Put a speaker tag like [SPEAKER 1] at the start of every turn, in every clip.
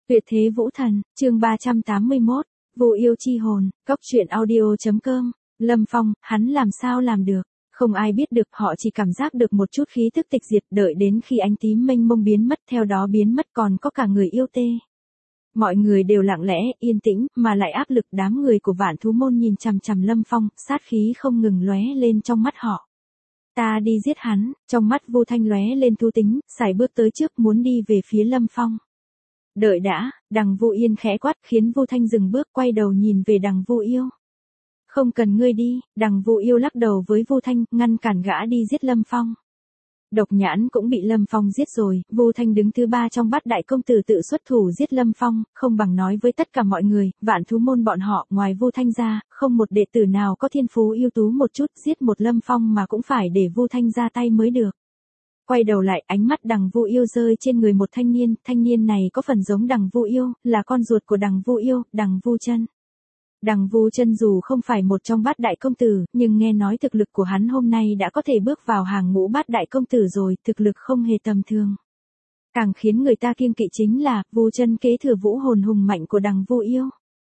[SPEAKER 1] Tuyệt thế vũ thần, chương 381, Vu yêu chi hồn, Cốc truyện audio.com. Lâm Phong, hắn làm sao làm được? Không ai biết được, họ chỉ cảm giác được một chút khí tức tịch diệt, đợi đến khi ánh tím mênh mông biến mất, theo đó biến mất còn có cả người yêu tê. Mọi người đều lặng lẽ, yên tĩnh, mà lại áp lực. Đám người của Vạn Thú môn nhìn chằm chằm Lâm Phong, sát khí không ngừng lóe lên trong mắt họ. Ta đi giết hắn, trong mắt Vu Thanh lóe lên thú tính, sải bước tới trước muốn đi về phía Lâm Phong. Đợi đã, Đằng Vu Yên khẽ quát khiến Vu Thanh dừng bước, quay đầu nhìn về Đằng Vu Yêu. Không cần ngươi đi, Đằng Vu Yêu lắc đầu với Vu Thanh, ngăn cản gã đi giết Lâm Phong. Độc Nhãn cũng bị Lâm Phong giết rồi, Vu Thanh đứng thứ ba trong bát đại công tử tự xuất thủ giết Lâm Phong, không bằng nói với tất cả mọi người, Vạn Thú môn bọn họ, ngoài Vu Thanh ra, không một đệ tử nào có thiên phú ưu tú một chút, giết một Lâm Phong mà cũng phải để Vu Thanh ra tay mới được. Quay đầu lại, ánh mắt Đằng Vu Yêu rơi trên người một thanh niên này có phần giống Đằng Vu Yêu, là con ruột của Đằng Vu Yêu, Đằng Vu Chân. Đằng Vu Chân dù không phải một trong bát đại công tử, nhưng nghe nói thực lực của hắn hôm nay đã có thể bước vào hàng ngũ bát đại công tử rồi, thực lực không hề tầm thường. Càng khiến người ta kiêng kỵ chính là, Vu Chân kế thừa vũ hồn hùng mạnh của Đằng Vu Yêu.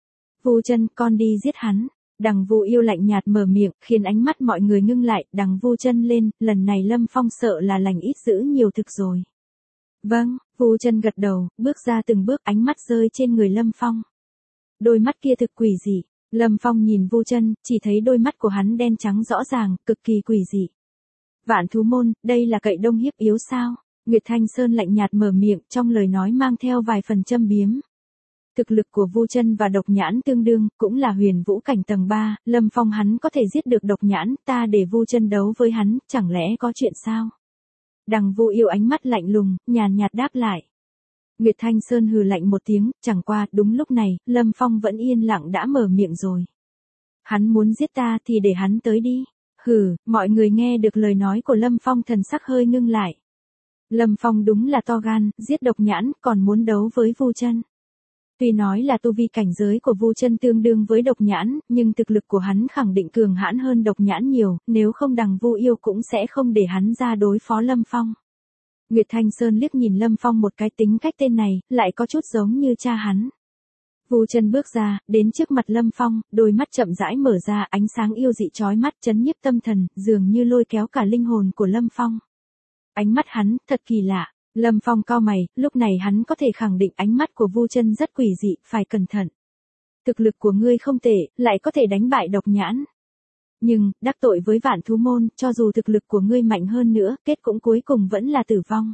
[SPEAKER 1] Vu Chân, con đi giết hắn. Đằng Vu Yêu lạnh nhạt mở miệng, khiến ánh mắt mọi người ngưng lại. Đằng Vu Chân lên, lần này Lâm Phong sợ là lành ít dữ nhiều thực rồi. Vâng, Vu Chân gật đầu, bước ra từng bước, ánh mắt rơi trên người Lâm Phong. Đôi mắt kia thực quỷ dị. Lâm Phong nhìn Vu Chân, chỉ thấy đôi mắt của hắn đen trắng rõ ràng, cực kỳ quỷ dị. Vạn Thú môn, đây là cậy đông hiếp yếu sao? Nguyệt Thanh Sơn lạnh nhạt mở miệng, trong lời nói mang theo vài phần châm biếm. Thực lực của Vu Chân và Độc Nhãn tương đương, cũng là huyền vũ cảnh tầng 3, Lâm Phong hắn có thể giết được Độc Nhãn, ta để Vu Chân đấu với hắn, chẳng lẽ có chuyện sao? Đằng Vu Yêu ánh mắt lạnh lùng, nhàn nhạt đáp lại. Nguyệt Thanh Sơn hừ lạnh một tiếng, chẳng qua, đúng lúc này, Lâm Phong vẫn yên lặng đã mở miệng rồi. Hắn muốn giết ta thì để hắn tới đi. Hừ, mọi người nghe được lời nói của Lâm Phong thần sắc hơi ngưng lại. Lâm Phong đúng là to gan, giết Độc Nhãn, còn muốn đấu với Vu Chân. Tuy nói là tu vi cảnh giới của Vu Chân tương đương với Độc Nhãn, nhưng thực lực của hắn khẳng định cường hãn hơn Độc Nhãn nhiều, nếu không Đằng Vu Yêu cũng sẽ không để hắn ra đối phó Lâm Phong. Nguyệt Thanh Sơn liếc nhìn Lâm Phong một cái, tính cách tên này, lại có chút giống như cha hắn. Vu Chân bước ra, đến trước mặt Lâm Phong, đôi mắt chậm rãi mở ra, ánh sáng yêu dị chói mắt chấn nhiếp tâm thần, dường như lôi kéo cả linh hồn của Lâm Phong. Ánh mắt hắn, thật kỳ lạ. Lâm Phong cau mày, lúc này hắn có thể khẳng định ánh mắt của Vu Chân rất quỷ dị, phải cẩn thận. Thực lực của ngươi không tệ, lại có thể đánh bại Độc Nhãn. Nhưng, đắc tội với Vạn Thú môn, cho dù thực lực của ngươi mạnh hơn nữa, kết cũng cuối cùng vẫn là tử vong.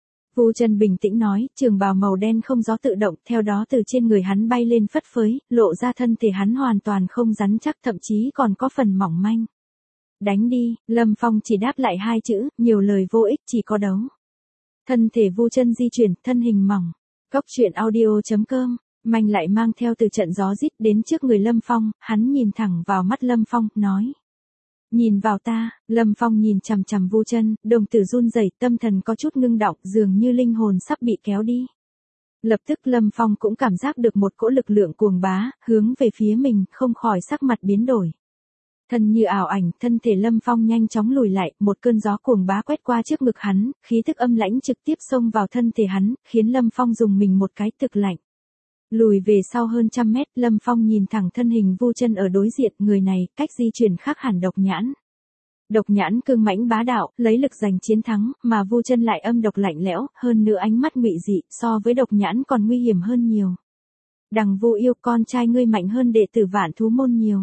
[SPEAKER 1] Vu Chân bình tĩnh nói, trường bào màu đen không gió tự động, theo đó từ trên người hắn bay lên phất phới, lộ ra thân thể hắn hoàn toàn không rắn chắc, thậm chí còn có phần mỏng manh. Đánh đi, Lâm Phong chỉ đáp lại hai chữ, nhiều lời vô ích, chỉ có đấu. Thân thể Vu Chân di chuyển, thân hình mỏng. Cốc truyện audio.com, manh lại mang theo từ trận gió rít đến trước người Lâm Phong, hắn nhìn thẳng vào mắt Lâm Phong, nói. Nhìn vào ta, Lâm Phong nhìn chằm chằm Vu Chân, đồng tử run rẩy, tâm thần có chút ngưng động, dường như linh hồn sắp bị kéo đi. Lập tức Lâm Phong cũng cảm giác được một cỗ lực lượng cuồng bá, hướng về phía mình, không khỏi sắc mặt biến đổi. Thân như ảo ảnh, thân thể Lâm Phong nhanh chóng lùi lại, một cơn gió cuồng bá quét qua trước ngực hắn, khí tức âm lãnh trực tiếp xông vào thân thể hắn, khiến Lâm Phong dùng mình một cái, thực lạnh. Lùi về sau hơn trăm mét, Lâm Phong nhìn thẳng thân hình Vu Chân ở đối diện, người này, cách di chuyển khác hẳn Độc Nhãn. Độc Nhãn cương mãnh bá đạo, lấy lực giành chiến thắng, mà Vu Chân lại âm độc lạnh lẽo, hơn nữa ánh mắt ngụy dị, so với Độc Nhãn còn nguy hiểm hơn nhiều. Đằng Vu Yêu, con trai ngươi mạnh hơn đệ tử Vạn Thú môn nhiều.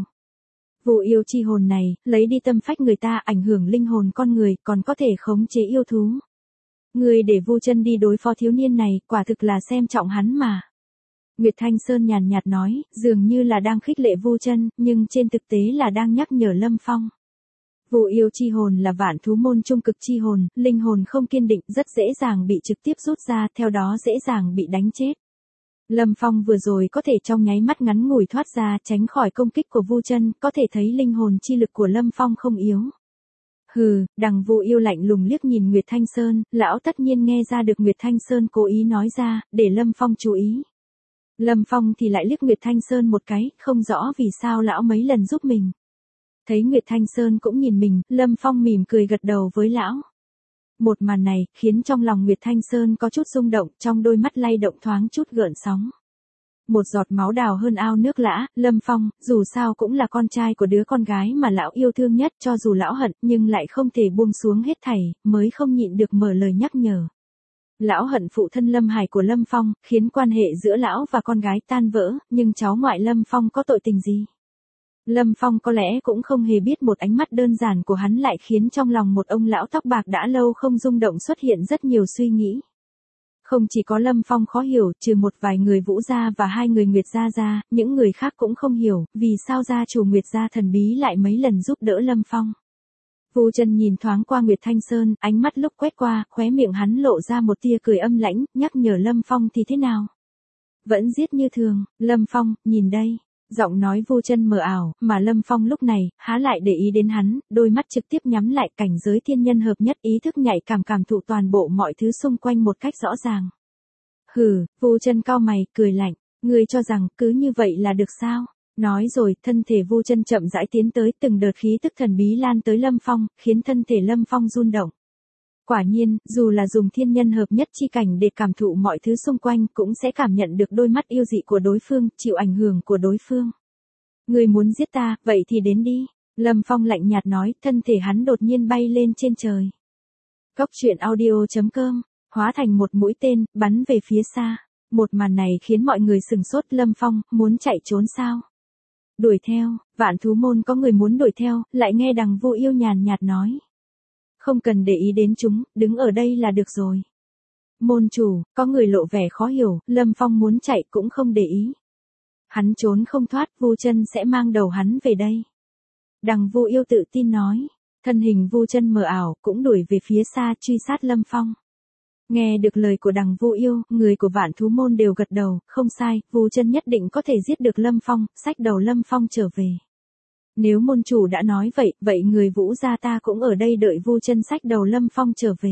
[SPEAKER 1] Vu yêu chi hồn này, lấy đi tâm phách người ta, ảnh hưởng linh hồn con người, còn có thể khống chế yêu thú. Ngươi để Vu Chân đi đối phó thiếu niên này, quả thực là xem trọng hắn mà. Nguyệt Thanh Sơn nhàn nhạt nói, dường như là đang khích lệ Vu Chân, nhưng trên thực tế là đang nhắc nhở Lâm Phong. Vu yêu chi hồn là Vạn Thú môn trung cực chi hồn, linh hồn không kiên định, rất dễ dàng bị trực tiếp rút ra, theo đó dễ dàng bị đánh chết. Lâm Phong vừa rồi có thể trong nháy mắt ngắn ngủi thoát ra, tránh khỏi công kích của Vu Chân, có thể thấy linh hồn chi lực của Lâm Phong không yếu. Hừ, Đằng Vu Yêu lạnh lùng liếc nhìn Nguyệt Thanh Sơn, lão tất nhiên nghe ra được Nguyệt Thanh Sơn cố ý nói ra, để Lâm Phong chú ý. Lâm Phong thì lại liếc Nguyệt Thanh Sơn một cái, không rõ vì sao lão mấy lần giúp mình. Thấy Nguyệt Thanh Sơn cũng nhìn mình, Lâm Phong mỉm cười gật đầu với lão. Một màn này, khiến trong lòng Nguyệt Thanh Sơn có chút rung động, trong đôi mắt lay động thoáng chút gợn sóng. Một giọt máu đào hơn ao nước lã, Lâm Phong, dù sao cũng là con trai của đứa con gái mà lão yêu thương nhất, cho dù lão hận, nhưng lại không thể buông xuống hết thảy, mới không nhịn được mở lời nhắc nhở. Lão hận phụ thân Lâm Hải của Lâm Phong, khiến quan hệ giữa lão và con gái tan vỡ, nhưng cháu ngoại Lâm Phong có tội tình gì? Lâm Phong có lẽ cũng không hề biết một ánh mắt đơn giản của hắn lại khiến trong lòng một ông lão tóc bạc đã lâu không rung động xuất hiện rất nhiều suy nghĩ. Không chỉ có Lâm Phong khó hiểu, trừ một vài người Vũ gia và 2 người Nguyệt gia ra, những người khác cũng không hiểu, vì sao gia chủ Nguyệt gia thần bí lại mấy lần giúp đỡ Lâm Phong. Vu Chân nhìn thoáng qua Nguyệt Thanh Sơn, ánh mắt lúc quét qua, khóe miệng hắn lộ ra một tia cười âm lãnh, nhắc nhở Lâm Phong thì thế nào? Vẫn giết như thường, Lâm Phong, nhìn đây. Giọng nói Vu Chân mờ ảo, mà Lâm Phong lúc này, há lại để ý đến hắn, đôi mắt trực tiếp nhắm lại, cảnh giới thiên nhân hợp nhất, ý thức nhạy cảm thụ toàn bộ mọi thứ xung quanh một cách rõ ràng. Hừ, Vu Chân cau mày, cười lạnh, ngươi cho rằng cứ như vậy là được sao? Nói rồi, thân thể Vu Chân chậm rãi tiến tới, từng đợt khí tức thần bí lan tới Lâm Phong, khiến thân thể Lâm Phong run động. Quả nhiên, dù là dùng thiên nhân hợp nhất chi cảnh để cảm thụ mọi thứ xung quanh, cũng sẽ cảm nhận được đôi mắt yêu dị của đối phương, chịu ảnh hưởng của đối phương. Người muốn giết ta, vậy thì đến đi. Lâm Phong lạnh nhạt nói, thân thể hắn đột nhiên bay lên trên trời. Cốc truyện audio.com, hóa thành một mũi tên, bắn về phía xa. Một màn này khiến mọi người sừng sốt. Lâm Phong, muốn chạy trốn sao? Đuổi theo, Vạn Thú Môn có người muốn đuổi theo, lại nghe Đằng Vô Yêu nhàn nhạt nói. Không cần để ý đến chúng, đứng ở đây là được rồi. Môn chủ, có người lộ vẻ khó hiểu, Lâm Phong muốn chạy cũng không để ý. Hắn trốn không thoát, Vu Chân sẽ mang đầu hắn về đây. Đằng Vô Yêu tự tin nói, thân hình Vu Chân mờ ảo, cũng đuổi về phía xa, truy sát Lâm Phong. Nghe được lời của Đằng Vô Yêu, người của Vạn Thú Môn đều gật đầu, không sai, Vu Chân nhất định có thể giết được Lâm Phong, xách đầu Lâm Phong trở về. Nếu môn chủ đã nói vậy, vậy người Vũ gia ta cũng ở đây đợi Vu Chân xách đầu Lâm Phong trở về.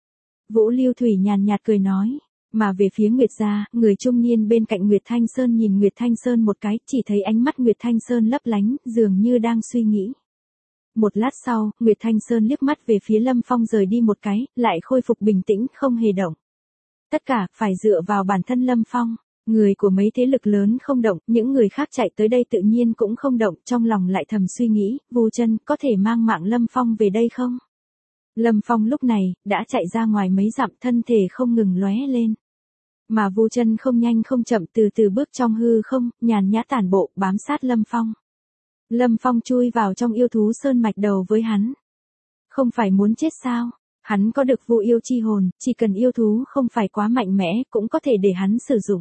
[SPEAKER 1] Vũ Lưu Thủy nhàn nhạt cười nói, mà về phía Nguyệt gia, người trung niên bên cạnh Nguyệt Thanh Sơn nhìn Nguyệt Thanh Sơn một cái, chỉ thấy ánh mắt Nguyệt Thanh Sơn lấp lánh, dường như đang suy nghĩ. Một lát sau, Nguyệt Thanh Sơn liếc mắt về phía Lâm Phong rời đi một cái, lại khôi phục bình tĩnh, không hề động. Tất cả, phải dựa vào bản thân Lâm Phong. Người của mấy thế lực lớn không động, những người khác chạy tới đây tự nhiên cũng không động, trong lòng lại thầm suy nghĩ, Vu Chân có thể mang mạng Lâm Phong về đây không? Lâm Phong lúc này, đã chạy ra ngoài mấy dặm, thân thể không ngừng lóe lên. Mà Vu Chân không nhanh không chậm từ từ bước trong hư không, nhàn nhã tản bộ, bám sát Lâm Phong. Lâm Phong chui vào trong yêu thú sơn mạch đầu với hắn. Không phải muốn chết sao? Hắn có được Vu yêu chi hồn, chỉ cần yêu thú không phải quá mạnh mẽ, cũng có thể để hắn sử dụng.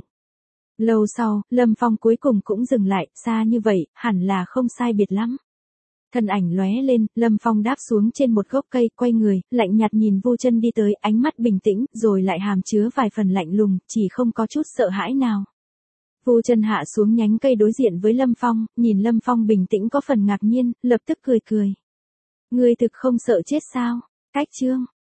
[SPEAKER 1] Lâu sau, Lâm Phong cuối cùng cũng dừng lại, xa như vậy, hẳn là không sai biệt lắm. Thân ảnh lóe lên, Lâm Phong đáp xuống trên một gốc cây, quay người, lạnh nhạt nhìn Vu Chân đi tới, ánh mắt bình tĩnh, rồi lại hàm chứa vài phần lạnh lùng, chỉ không có chút sợ hãi nào. Vu Chân hạ xuống nhánh cây đối diện với Lâm Phong, nhìn Lâm Phong bình tĩnh có phần ngạc nhiên, lập tức cười cười. Ngươi thực không sợ chết sao? Cách chương.